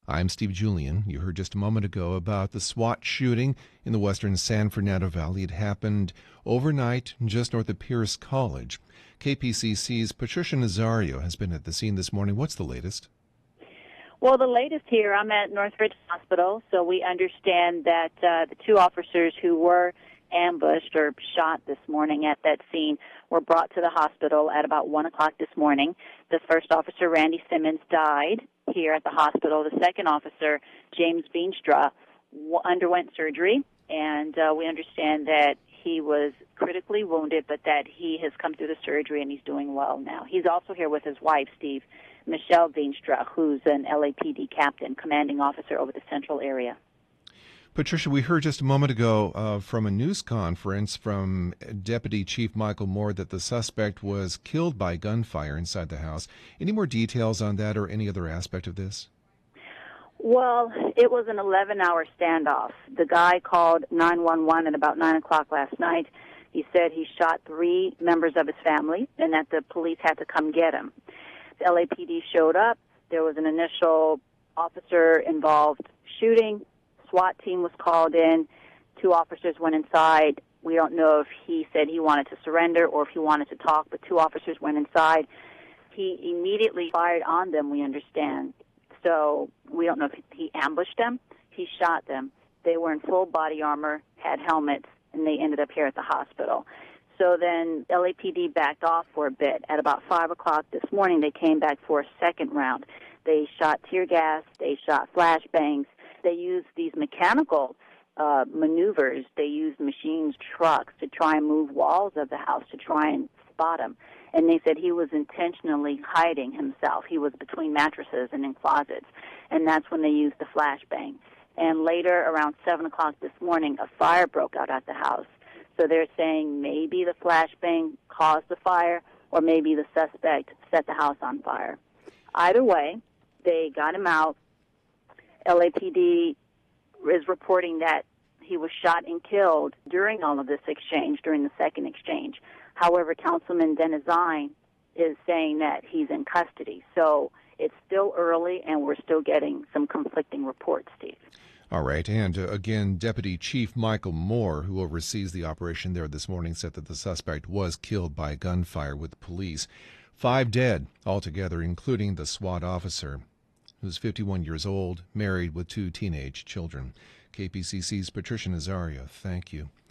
I'm Steve Julian. You heard just a moment ago about the SWAT shooting in the western San Fernando Valley. It happened overnight just north of Pierce College. KPCC's Patricia Nazario has been at the scene this morning. What's the latest? Well, the latest here, I'm at Northridge Hospital, so we understand that the two officers who were ambushed or shot this morning at that scene were brought to the hospital at about 1 o'clock this morning. The first officer, Randy Simmons, died here at the hospital. The second officer, James Veenstra, underwent surgery, and we understand that he was critically wounded, but that he has come through the surgery and he's doing well now. He's also here with his wife, Steve, Michelle Veenstra, who's an LAPD captain, commanding officer over the central area. Patricia, we heard just a moment ago from a news conference from Deputy Chief Michael Moore that the suspect was killed by gunfire inside the house. Any more details on that or any other aspect of this? Well, it was an 11-hour standoff. The guy called 911 at about 9 o'clock last night. He said he shot 3 members of his family and that the police had to come get him. The LAPD showed up. There was an initial officer-involved shooting. SWAT team was called in. 2 officers went inside. We don't know if he said he wanted to surrender or if he wanted to talk, but 2 officers went inside. He immediately fired on them, we understand. So we don't know if he ambushed them. He shot them. They were in full body armor, had helmets, and they ended up here at the hospital. So then LAPD backed off for a bit. At about 5 o'clock this morning, they came back for a second round. They shot tear gas. They shot flashbangs. They used these mechanical maneuvers. They used machines, trucks to try and move walls of the house to try and spot him. And they said he was intentionally hiding himself. He was between mattresses and in closets. And that's when they used the flashbang. And later, around 7 o'clock this morning, a fire broke out at the house. So they're saying maybe the flashbang caused the fire or maybe the suspect set the house on fire. Either way, they got him out. LAPD is reporting that he was shot and killed during all of this exchange, during the second exchange. However, Councilman Denizine is saying that he's in custody. So it's still early, and we're still getting some conflicting reports, Steve. All right. And again, Deputy Chief Michael Moore, who oversees the operation there this morning, said that the suspect was killed by gunfire with police. 5 dead altogether, including the SWAT officer, who's 51 years old, married with 2 teenage children. KPCC's Patricia Nazario, thank you.